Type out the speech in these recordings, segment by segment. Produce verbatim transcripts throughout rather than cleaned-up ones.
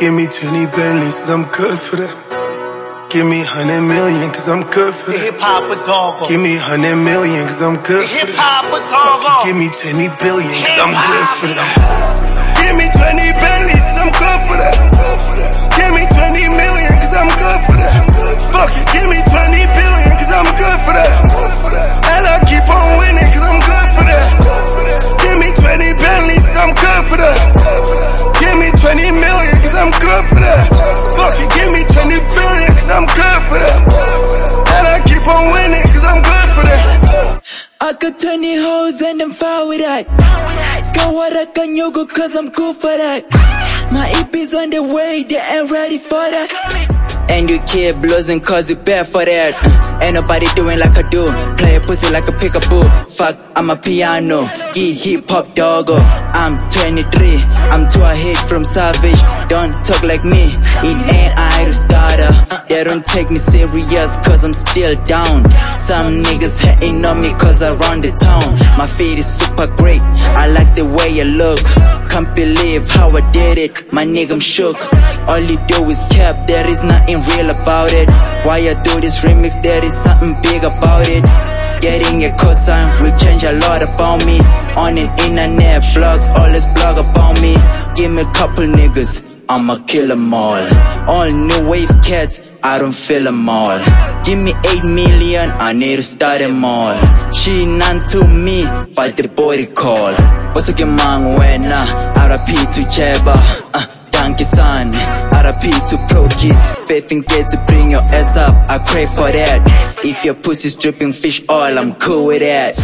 Give me twenty Bentleys, cause I'm good for that. Give me hundred million, cause I'm good for that. Hip hop a dog. Give me hundred million, cause I'm good for that. Hip hop a dog. Give me twenty billion, cause I'm good for that. Give me twenty Bentleys, cause I'm good for that. Give me twenty million, cause I'm good for that. Fuck it, give me twenty billion, cause I'm good for that. And I keep on winning, cause I'm good for that. Give me twenty Bentleys, cause I'm good for that. Give me twenty million, cause I'm good for that. Fuck it, give me twenty billion, cause I'm good for that. And I keep on winning, cause I'm good for that. I got twenty hoes and I'm fine with that. Skawara Kanyogo cause I'm cool for that. My E P's on the way, they ain't ready for that. And you keep bluesing cause you bad for that. uh, Ain't nobody doing like I do. Play a pussy like a peekaboo. Fuck, I'm a piano, yeah, hip hop doggo. I'm twenty-three, I'm too ahead from savage. Don't talk like me, it ain't I to starter. They don't take me serious cause I'm still down. Some niggas hating on me cause I run the town. My feet is super great, I like the way you look. Can't believe how I did it, my nigga I'm shook. All you do is cap, there is nothing real about it. Why I do this remix, there is something big about it. Getting a cosign will change a lot about me. On an internet blogs, always blog about me. Give me a couple niggas, I'ma kill them all. All new wave cats, I don't feel them all. Give me eight million, I need to start them all. She none to me, but the body call. What's up, man, when R I P to Cheba, uh, thank you son, R I P to Proki. Faith and get to bring your ass up, I crave for that. If your pussy's dripping fish oil, I'm cool with that.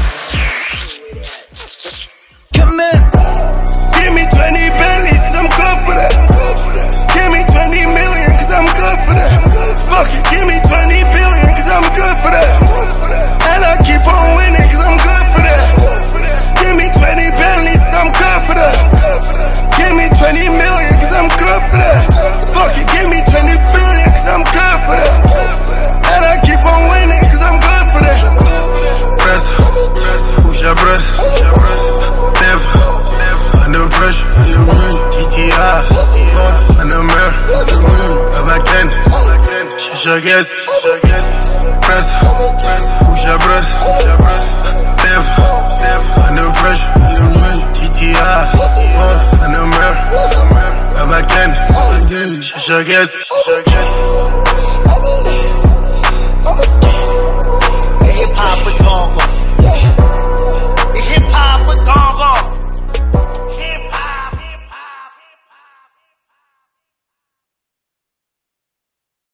Come in. Give me twenty Bentleys, cause I'm good for that. Give me twenty million, cause I'm good for that. Fuck it, give me twenty billion, cause I'm good for that. And I keep on winning, cause I'm good for that. Give me twenty Bentleys, cause I'm good for that. Give me twenty million, cause I'm good for that. Fuck it, give me twenty billion, cause I'm good for that. And I keep on winning, cause I'm good for that. Press, push your breath. Never, under pressure. G T I, under mirror. If I can, she should guess. Press, push your breath. Never, under pressure. G T I, under mirror. If I can, she should guess.